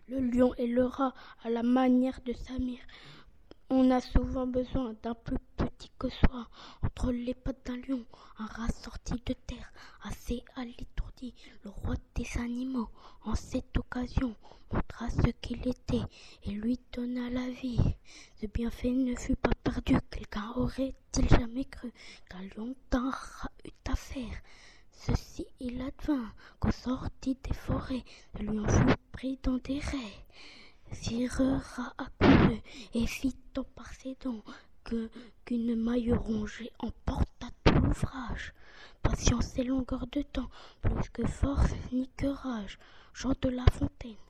le lion et le rat à la manière de Samir. On a souvent besoin d'un plus petit que soi. Entre les pattes d'un lion, un rat sorti de terre, assez à l'étourdi, le roi des animaux, en cette occasion, montra ce qu'il était et lui donna la vie. Ce bienfait ne fut pas perdu, quelqu'un aurait-il jamais cru qu'un lion d'un rat eût affaire? Ceci il advint, qu'au sorti des forêts, le lion fut pris dans des raies. Sire rat accourut et fit tant par ses dents qu'une maille rongée emporta tout l'ouvrage. Patience et longueur de temps, plus que force ni que rage. Jean de La Fontaine.